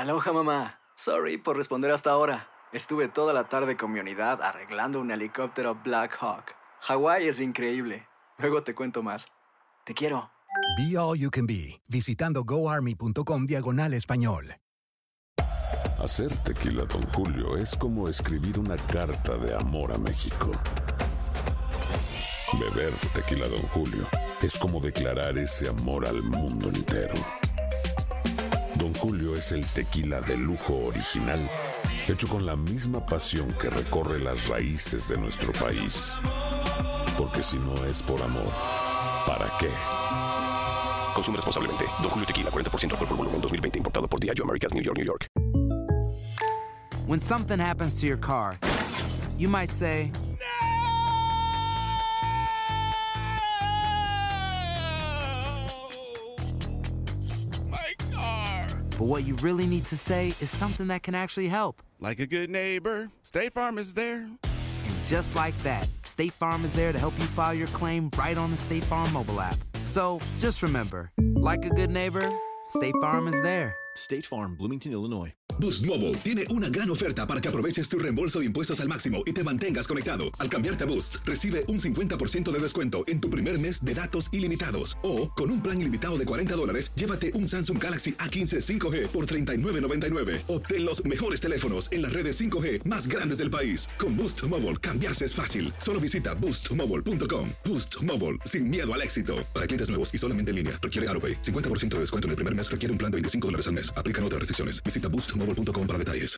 Aloha, mamá. Sorry por responder hasta ahora. Estuve toda la tarde con mi unidad arreglando un helicóptero Black Hawk. Hawái es increíble. Luego te cuento más. Te quiero. Be All You Can Be, visitando goarmy.com/español. Hacer tequila Don Julio es como escribir una carta de amor a México. Beber tequila Don Julio es como declarar ese amor al mundo entero. Don Julio es el tequila de lujo original, hecho con la misma pasión que recorre las raíces de nuestro país. Porque si no es por amor, ¿para qué? Consume responsablemente. Don Julio Tequila, 40% alcohol por volumen, 2020. Importado por Diageo Americas, New York, New York. When something happens to your car, you might say, My car! but what you really need to say is something that can actually help. Like a good neighbor, State Farm is there. And just like that, State Farm is there to help you file your claim right on the State Farm mobile app. So just remember, like a good neighbor, State Farm is there. State Farm, Bloomington, Illinois. Boost Mobile tiene una gran oferta para que aproveches tu reembolso de impuestos al máximo y te mantengas conectado. Al cambiarte a Boost, recibe un 50% de descuento en tu primer mes de datos ilimitados. O, con un plan ilimitado de $40, llévate un Samsung Galaxy A15 5G por $39.99. Obtén los mejores teléfonos en las redes 5G más grandes del país. Con Boost Mobile, cambiarse es fácil. Solo visita boostmobile.com. Boost Mobile, sin miedo al éxito. Para clientes nuevos y solamente en línea, requiere AutoPay. 50% de descuento en el primer mes requiere un plan de $25 al mes. Aplican otras restricciones. Visita boostmobile.com para detalles.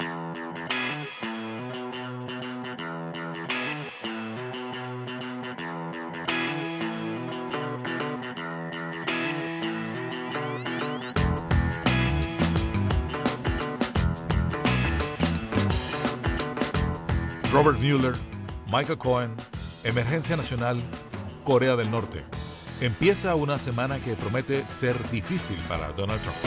Robert Mueller, Michael Cohen, Emergencia Nacional, Corea del Norte. Empieza una semana que promete ser difícil para Donald Trump.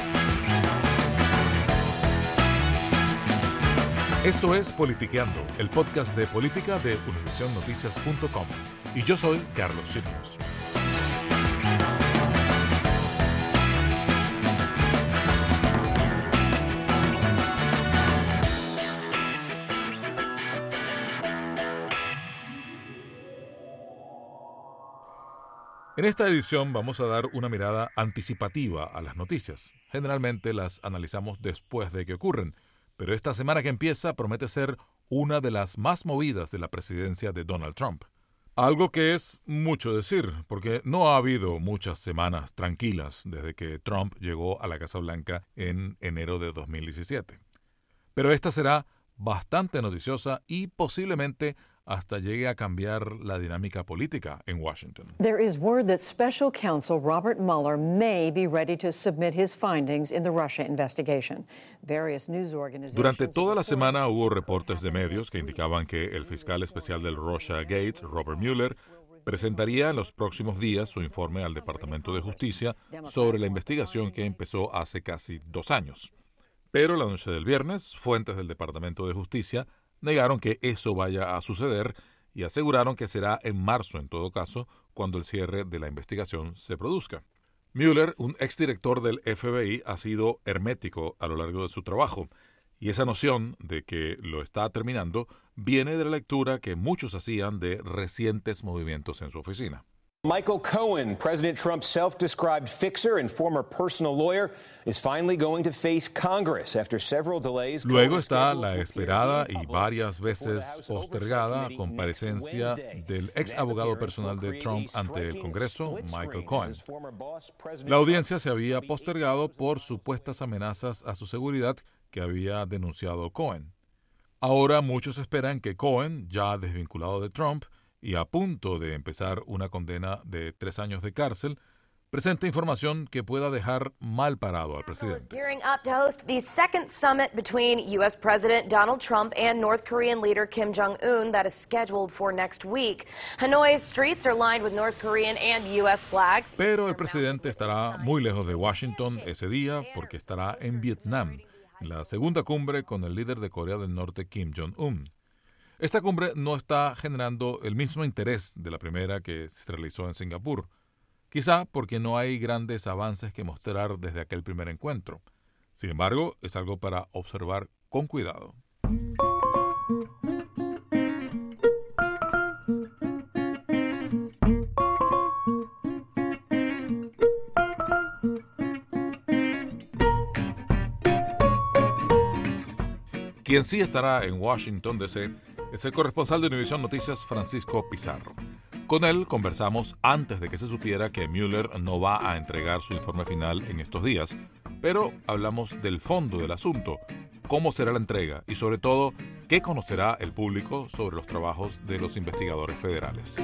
Esto es Politiqueando, el podcast de política de UnivisionNoticias.com. Y yo soy Carlos Chirinos. En esta edición vamos a dar una mirada anticipativa a las noticias. Generalmente las analizamos después de que ocurren, pero esta semana que empieza promete ser una de las más movidas de la presidencia de Donald Trump. Algo que es mucho decir, porque no ha habido muchas semanas tranquilas desde que Trump llegó a la Casa Blanca en enero de 2017. Pero esta será bastante noticiosa y posiblemente hasta llegue a cambiar la dinámica política en Washington. There is word that Special Counsel Robert Mueller may be ready to submit his findings in the Russia investigation. Various news organizations. Durante toda la semana hubo reportes de medios que indicaban que el fiscal especial del Russia Gates, Robert Mueller, presentaría en los próximos días su informe al Departamento de Justicia sobre la investigación que empezó hace casi 2 años. Pero la noche del viernes, fuentes del Departamento de Justicia negaron que eso vaya a suceder y aseguraron que será en marzo, en todo caso, cuando el cierre de la investigación se produzca. Mueller, un exdirector del FBI, ha sido hermético a lo largo de su trabajo, y esa noción de que lo está terminando viene de la lectura que muchos hacían de recientes movimientos en su oficina. Michael Cohen, President Trump's self-described fixer and former personal lawyer, is finally going to face Congress after several delays. Luego está la esperada y varias veces postergada comparecencia del ex abogado personal de Trump ante el Congreso, Michael Cohen. La audiencia se había postergado por supuestas amenazas a su seguridad que había denunciado Cohen. Ahora muchos esperan que Cohen, ya desvinculado de Trump, y a punto de empezar una condena de 3 años de cárcel, presenta información que pueda dejar mal parado al presidente. Gearing up to host the second summit between U.S. President Donald Trump and North Korean leader Kim Jong-un that is scheduled for next week. Hanoi's streets are lined with North Korean and U.S. flags. Pero el presidente estará muy lejos de Washington ese día porque estará en Vietnam, en la segunda cumbre con el líder de Corea del Norte, Kim Jong-un. Esta cumbre no está generando el mismo interés de la primera que se realizó en Singapur, quizá porque no hay grandes avances que mostrar desde aquel primer encuentro. Sin embargo, es algo para observar con cuidado. Quien sí estará en Washington, D.C., es el corresponsal de Univisión Noticias, Francisco Pizarro. Con él conversamos antes de que se supiera que Mueller no va a entregar su informe final en estos días, pero hablamos del fondo del asunto, cómo será la entrega y sobre todo qué conocerá el público sobre los trabajos de los investigadores federales.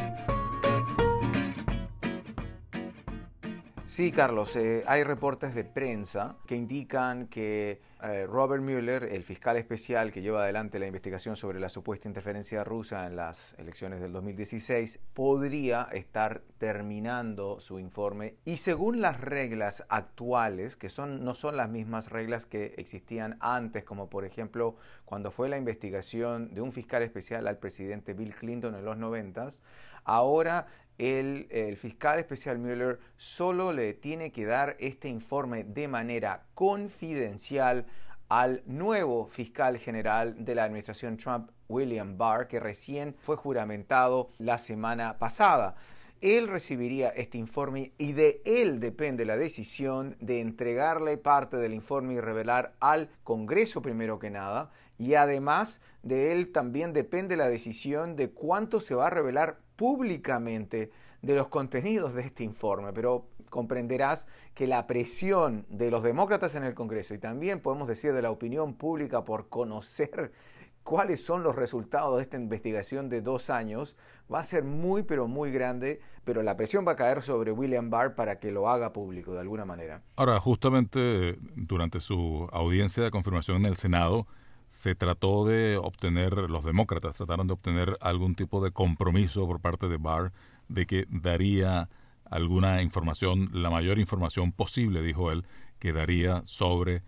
Sí, Carlos, hay reportes de prensa que indican que Robert Mueller, el fiscal especial que lleva adelante la investigación sobre la supuesta interferencia rusa en las elecciones del 2016, podría estar terminando su informe y según las reglas actuales, que no son las mismas reglas que existían antes, como por ejemplo cuando fue la investigación de un fiscal especial al presidente Bill Clinton en los 90s, ahora el fiscal especial Mueller solo le tiene que dar este informe de manera confidencial al nuevo fiscal general de la administración Trump, William Barr, que recién fue juramentado la semana pasada. Él recibiría este informe y de él depende la decisión de entregarle parte del informe y revelar al Congreso primero que nada, y además de él también depende la decisión de cuánto se va a revelar públicamente de los contenidos de este informe, pero comprenderás que la presión de los demócratas en el Congreso y también podemos decir de la opinión pública por conocer cuáles son los resultados de esta investigación de 2 años va a ser muy pero muy grande, pero la presión va a caer sobre William Barr para que lo haga público de alguna manera. Ahora, justamente durante su audiencia de confirmación en el Senado, se trató de obtener, los demócratas trataron de obtener algún tipo de compromiso por parte de Barr de que daría alguna información, la mayor información posible, dijo él, que daría sobre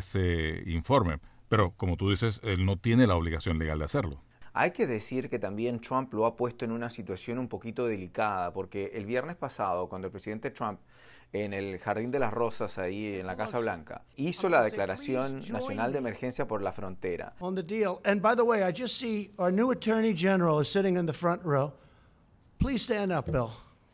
ese informe. Pero, como tú dices, él no tiene la obligación legal de hacerlo. Hay que decir que también Trump lo ha puesto en una situación un poquito delicada, porque el viernes pasado, cuando el presidente Trump en el Jardín de las Rosas, ahí en la Casa Blanca, hizo la declaración nacional de emergencia por la frontera. On the deal. And by the way, I just see our new Attorney General is sitting in the front row. Please stand up, Bill.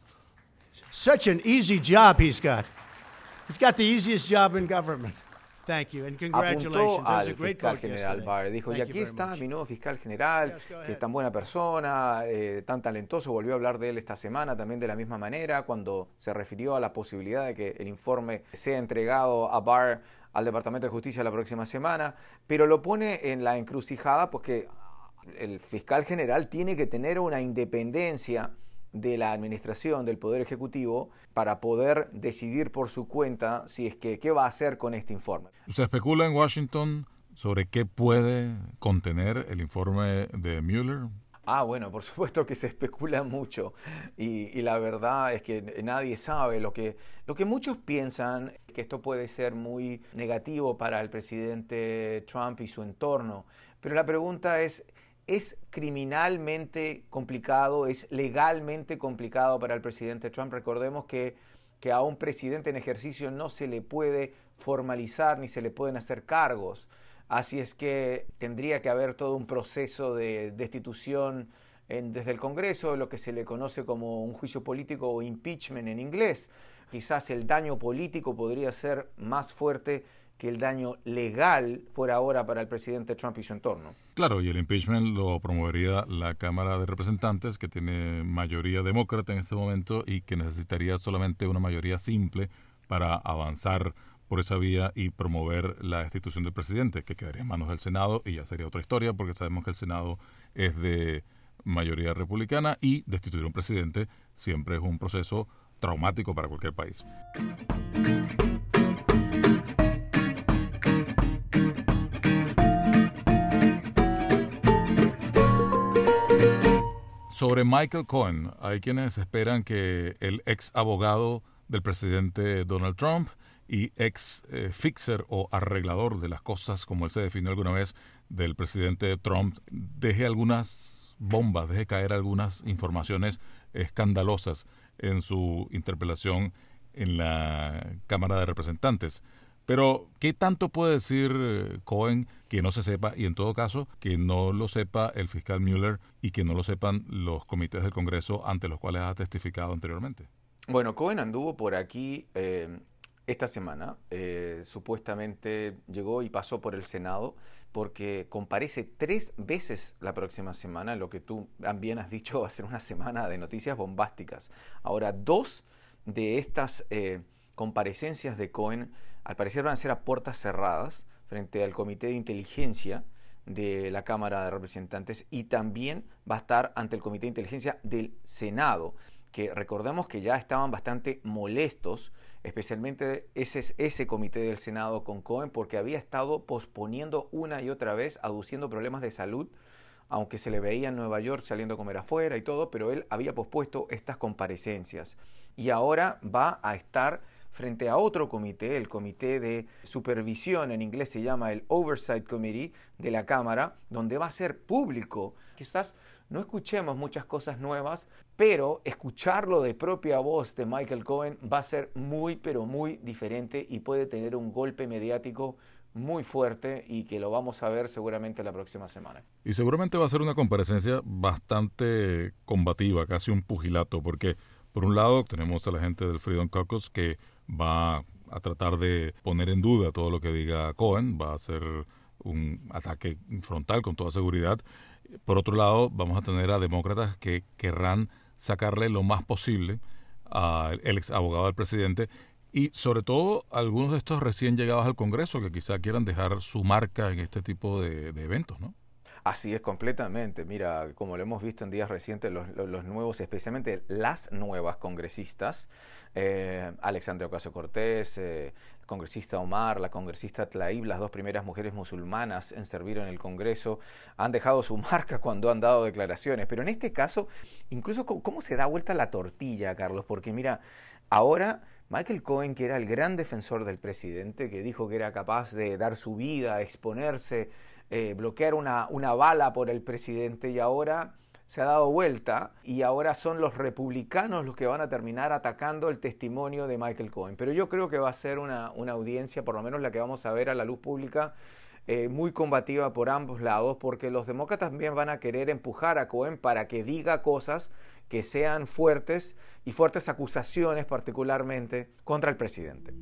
Such an easy job he's got. He's got the easiest job in government. Thank you and congratulations. Apuntó al fiscal general Barr. Dijo, y aquí está mi nuevo fiscal general, que es tan buena persona, tan talentoso. Volvió a hablar de él esta semana también de la misma manera, cuando se refirió a la posibilidad de que el informe sea entregado a Barr al Departamento de Justicia la próxima semana, pero lo pone en la encrucijada porque el fiscal general tiene que tener una independencia de la administración del Poder Ejecutivo para poder decidir por su cuenta si es que qué va a hacer con este informe. Se especula en Washington sobre qué puede contener el informe de Mueller. Bueno, por supuesto que se especula mucho y la verdad es que nadie sabe. Lo que muchos piensan que esto puede ser muy negativo para el presidente Trump y su entorno, pero la pregunta ¿es criminalmente complicado, es legalmente complicado para el presidente Trump? Recordemos que a un presidente en ejercicio no se le puede formalizar ni se le pueden hacer cargos. Así es que tendría que haber todo un proceso de destitución desde el Congreso, lo que se le conoce como un juicio político o impeachment en inglés. Quizás el daño político podría ser más fuerte que el daño legal por ahora para el presidente Trump y su entorno. Claro, y el impeachment lo promovería la Cámara de Representantes, que tiene mayoría demócrata en este momento y que necesitaría solamente una mayoría simple para avanzar por esa vía y promover la destitución del presidente, que quedaría en manos del Senado y ya sería otra historia, porque sabemos que el Senado es de mayoría republicana y destituir a un presidente siempre es un proceso traumático para cualquier país. Sobre Michael Cohen, hay quienes esperan que el ex abogado del presidente Donald Trump y ex fixer o arreglador de las cosas, como él se definió alguna vez, del presidente Trump, deje algunas bombas, deje caer algunas informaciones escandalosas en su interpelación en la Cámara de Representantes. Pero, ¿qué tanto puede decir Cohen que no se sepa, y en todo caso, que no lo sepa el fiscal Mueller y que no lo sepan los comités del Congreso ante los cuales ha testificado anteriormente? Bueno, Cohen anduvo por aquí esta semana. Supuestamente llegó y pasó por el Senado porque comparece 3 veces la próxima semana. Lo que tú bien has dicho va a ser una semana de noticias bombásticas. Ahora, 2 de estas comparecencias de Cohen al parecer van a ser a puertas cerradas frente al Comité de Inteligencia de la Cámara de Representantes, y también va a estar ante el Comité de Inteligencia del Senado, que recordemos que ya estaban bastante molestos, especialmente ese comité del Senado con Cohen, porque había estado posponiendo una y otra vez, aduciendo problemas de salud, aunque se le veía en Nueva York saliendo a comer afuera y todo, pero él había pospuesto estas comparecencias. Y ahora va a estar frente a otro comité, el Comité de Supervisión, en inglés se llama el Oversight Committee de la Cámara, donde va a ser público. Quizás no escuchemos muchas cosas nuevas, pero escucharlo de propia voz de Michael Cohen va a ser muy, pero muy diferente y puede tener un golpe mediático muy fuerte, y que lo vamos a ver seguramente la próxima semana. Y seguramente va a ser una comparecencia bastante combativa, casi un pugilato, porque por un lado tenemos a la gente del Freedom Caucus que va a tratar de poner en duda todo lo que diga Cohen, va a ser un ataque frontal con toda seguridad. Por otro lado, vamos a tener a demócratas que querrán sacarle lo más posible al ex abogado del presidente, y sobre todo algunos de estos recién llegados al Congreso que quizá quieran dejar su marca en este tipo de eventos, ¿no? Así es, completamente. Mira, como lo hemos visto en días recientes, los nuevos, especialmente las nuevas congresistas, Alexandria Ocasio-Cortez, el congresista Omar, la congresista Tlaib, las 2 primeras mujeres musulmanas en servir en el Congreso, han dejado su marca cuando han dado declaraciones. Pero en este caso, incluso cómo se da vuelta la tortilla, Carlos, porque mira, ahora Michael Cohen, que era el gran defensor del presidente, que dijo que era capaz de dar su vida, exponerse, bloquear una bala por el presidente, y ahora se ha dado vuelta y ahora son los republicanos los que van a terminar atacando el testimonio de Michael Cohen. Pero yo creo que va a ser una audiencia, por lo menos la que vamos a ver a la luz pública, muy combativa por ambos lados, porque los demócratas también van a querer empujar a Cohen para que diga cosas que sean fuertes, y fuertes acusaciones particularmente contra el presidente.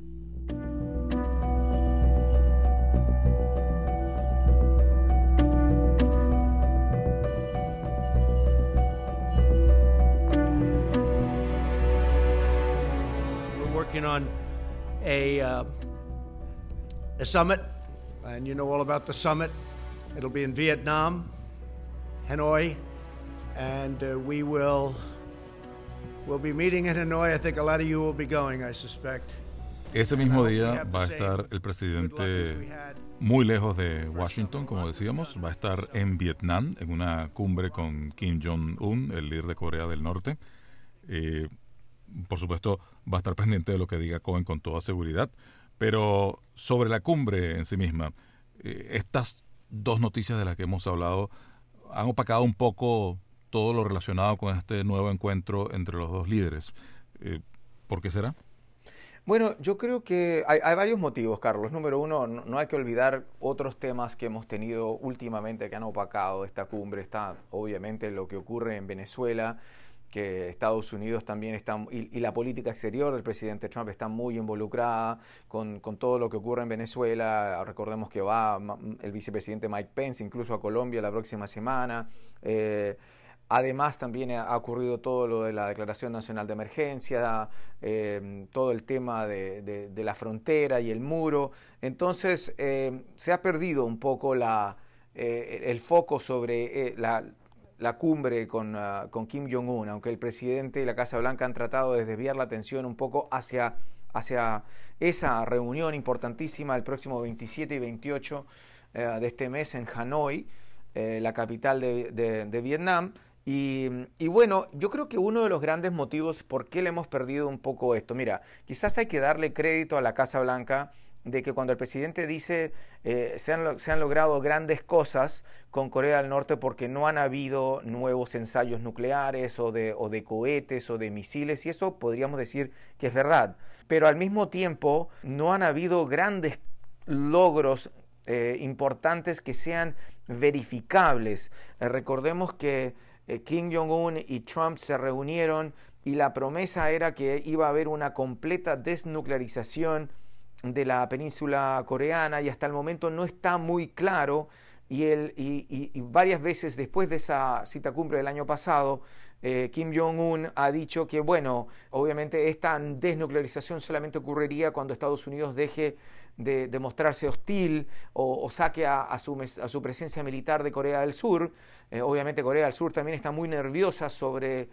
Working on a summit, and you know all about the summit. It'll be in Vietnam, Hanoi, and we'll be meeting in Hanoi. I think a lot of you will be going, I suspect. Ese mismo día va a estar el presidente muy lejos de Washington, como decíamos. Va a estar en Vietnam, en una cumbre con Kim Jong-un, el líder de Corea del Norte. Por supuesto, va a estar pendiente de lo que diga Cohen con toda seguridad. Pero sobre la cumbre en sí misma, estas 2 noticias de las que hemos hablado han opacado un poco todo lo relacionado con este nuevo encuentro entre los 2 líderes. ¿Por qué será? Bueno, yo creo que hay varios motivos, Carlos. Número uno, no hay que olvidar otros temas que hemos tenido últimamente que han opacado esta cumbre. Está obviamente lo que ocurre en Venezuela, que Estados Unidos también está, y la política exterior del presidente Trump está muy involucrada con todo lo que ocurre en Venezuela. Recordemos que va el vicepresidente Mike Pence incluso a Colombia la próxima semana. Además, también ha ocurrido todo lo de la Declaración Nacional de Emergencia, todo el tema de la frontera y el muro. Entonces, se ha perdido un poco el foco sobre la cumbre con Kim Jong-un, aunque el presidente y la Casa Blanca han tratado de desviar la atención un poco hacia esa reunión importantísima el próximo 27 y 28 de este mes en Hanoi, la capital de Vietnam. Y bueno, yo creo que uno de los grandes motivos por qué le hemos perdido un poco esto, mira, quizás hay que darle crédito a la Casa Blanca de que cuando el presidente dice se han logrado grandes cosas con Corea del Norte porque no han habido nuevos ensayos nucleares o de cohetes o de misiles, y eso podríamos decir que es verdad. Pero al mismo tiempo no han habido grandes logros importantes que sean verificables. Recordemos que Kim Jong-un y Trump se reunieron y la promesa era que iba a haber una completa desnuclearización de la península coreana, y hasta el momento no está muy claro, y varias veces después de esa cita cumbre del año pasado, Kim Jong-un ha dicho que, bueno, obviamente esta desnuclearización solamente ocurriría cuando Estados Unidos deje de mostrarse hostil o saque a su presencia militar de Corea del Sur. Obviamente Corea del Sur también está muy nerviosa sobre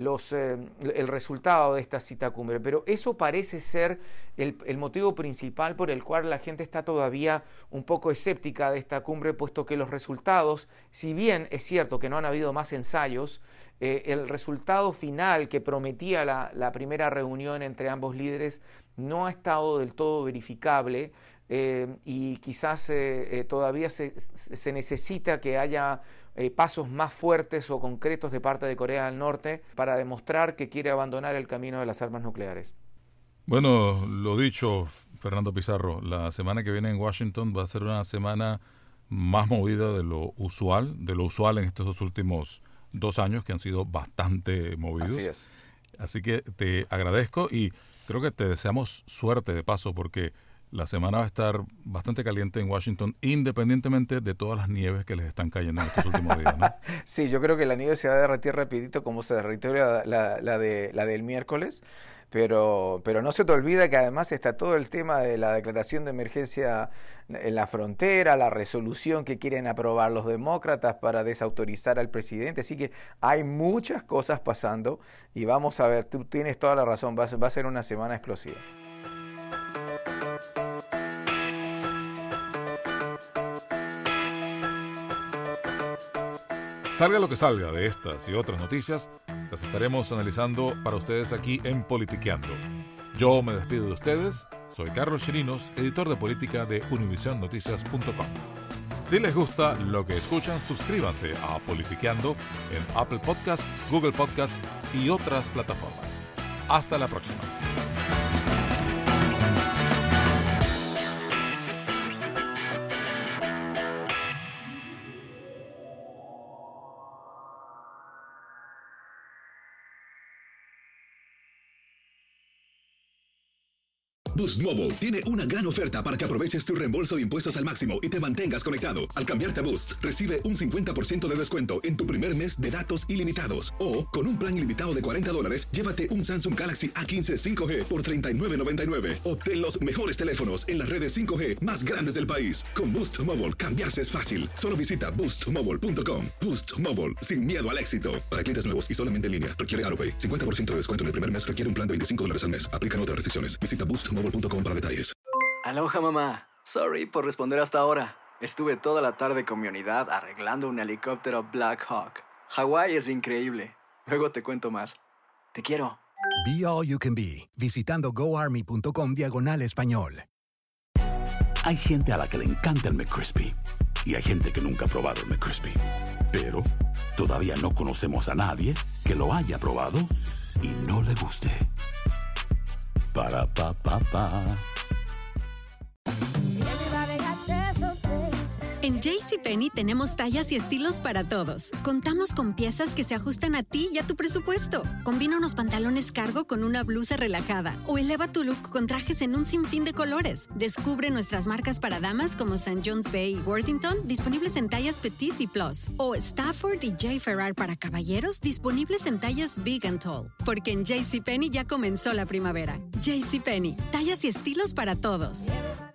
el resultado de esta cita cumbre, pero eso parece ser el motivo principal por el cual la gente está todavía un poco escéptica de esta cumbre, puesto que los resultados, si bien es cierto que no han habido más ensayos, el resultado final que prometía la primera reunión entre ambos líderes no ha estado del todo verificable, y quizás todavía se necesita que haya pasos más fuertes o concretos de parte de Corea del Norte para demostrar que quiere abandonar el camino de las armas nucleares. Bueno, lo dicho, Fernando Pizarro, la semana que viene en Washington va a ser una semana más movida de lo usual en estos dos últimos 2 años, que han sido bastante movidos. Así es. Así que te agradezco y creo que te deseamos suerte de paso, porque la semana va a estar bastante caliente en Washington, independientemente de todas las nieves que les están cayendo en estos últimos días, ¿no? Sí, yo creo que la nieve se va a derretir rapidito, como se derritió la del miércoles, pero no se te olvida que además está todo el tema de la declaración de emergencia en la frontera, la resolución que quieren aprobar los demócratas para desautorizar al presidente, así que hay muchas cosas pasando y vamos a ver, tú tienes toda la razón, va a ser una semana explosiva. Salga lo que salga de estas y otras noticias, las estaremos analizando para ustedes aquí en Politiqueando. Yo me despido de ustedes, soy Carlos Chirinos, editor de política de UnivisionNoticias.com. Si les gusta lo que escuchan, suscríbanse a Politiqueando en Apple Podcast, Google Podcast y otras plataformas. Hasta la próxima. Boost Mobile tiene una gran oferta para que aproveches tu reembolso de impuestos al máximo y te mantengas conectado. Al cambiarte a Boost, recibe un 50% de descuento en tu primer mes de datos ilimitados. O, con un plan ilimitado de $40, llévate un Samsung Galaxy A15 5G por $39.99. Obtén los mejores teléfonos en las redes 5G más grandes del país. Con Boost Mobile, cambiarse es fácil. Solo visita boostmobile.com. Boost Mobile, sin miedo al éxito. Para clientes nuevos y solamente en línea, requiere AutoPay. 50% de descuento en el primer mes requiere un plan de $25 al mes. Aplican otras restricciones. Visita boostmobile.com para detalles. Aloha, mamá. Sorry por responder hasta ahora. Estuve toda la tarde con mi unidad arreglando un helicóptero Black Hawk. Hawái es increíble. Luego te cuento más. Te quiero. Be All You Can Be, visitando goarmy.com/español. Hay gente a la que le encanta el McCrispy y hay gente que nunca ha probado el McCrispy. Pero todavía no conocemos a nadie que lo haya probado y no le guste. Para pa pa pa. En JCPenney tenemos tallas y estilos para todos. Contamos con piezas que se ajustan a ti y a tu presupuesto. Combina unos pantalones cargo con una blusa relajada o eleva tu look con trajes en un sinfín de colores. Descubre nuestras marcas para damas como St. John's Bay y Worthington, disponibles en tallas Petite y Plus. O Stafford y J. Ferrar para caballeros, disponibles en tallas Big and Tall. Porque en JCPenney ya comenzó la primavera. JCPenney, tallas y estilos para todos.